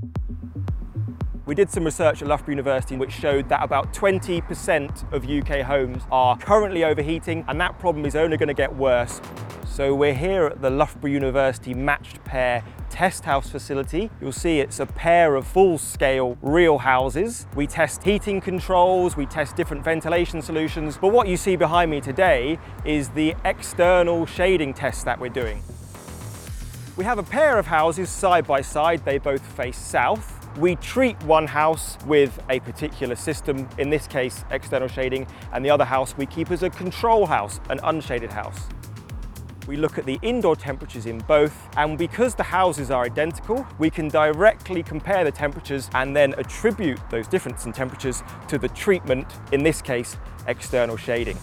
We did some research at Loughborough University which showed that about 20% of UK homes are currently overheating, and that problem is only going to get worse. So we're here at the Loughborough University Matched Pair Test House facility. You'll see it's a pair of full-scale real houses. We test heating controls, we test different ventilation solutions, but what you see behind me today is the external shading test that we're doing. We have a pair of houses side by side, they both face south. We treat one house with a particular system, in this case external shading, and the other house we keep as a control house, an unshaded house. We look at the indoor temperatures in both, and because the houses are identical, we can directly compare the temperatures and then attribute those differences in temperatures to the treatment, in this case external shading.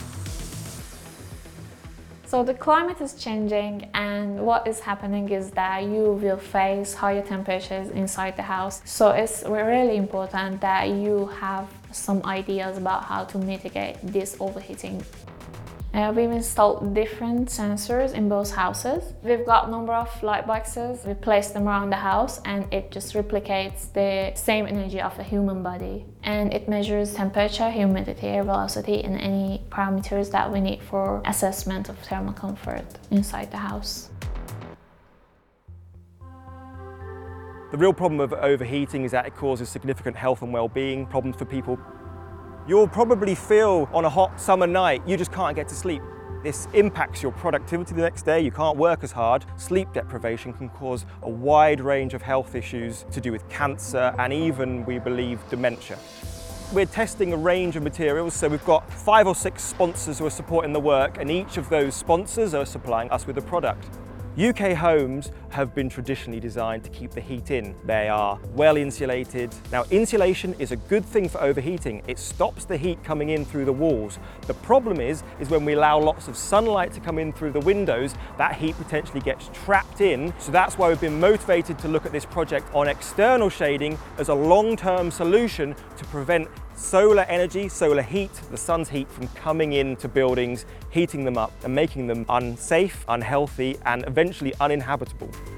So the climate is changing, and what is happening is that you will face higher temperatures inside the house. So it's really important that you have some ideas about how to mitigate this overheating. We've installed different sensors in both houses. We've got a number of light boxes. We place them around the house, and it just replicates the same energy of a human body. And it measures temperature, humidity, air velocity, and any parameters that we need for assessment of thermal comfort inside the house. The real problem of overheating is that it causes significant health and well-being problems for people. You'll probably feel on a hot summer night, you just can't get to sleep. This impacts your productivity the next day, you can't work as hard. Sleep deprivation can cause a wide range of health issues to do with cancer and even, we believe, dementia. We're testing a range of materials, so we've got 5 or 6 sponsors who are supporting the work, and each of those sponsors are supplying us with a product. UK homes have been traditionally designed to keep the heat in. They are well insulated. Now, insulation is a good thing for overheating. It stops the heat coming in through the walls. The problem is when we allow lots of sunlight to come in through the windows, that heat potentially gets trapped in. So that's why we've been motivated to look at this project on external shading as a long-term solution to prevent solar energy, solar heat, the sun's heat from coming into buildings, heating them up and making them unsafe, unhealthy, and eventually uninhabitable.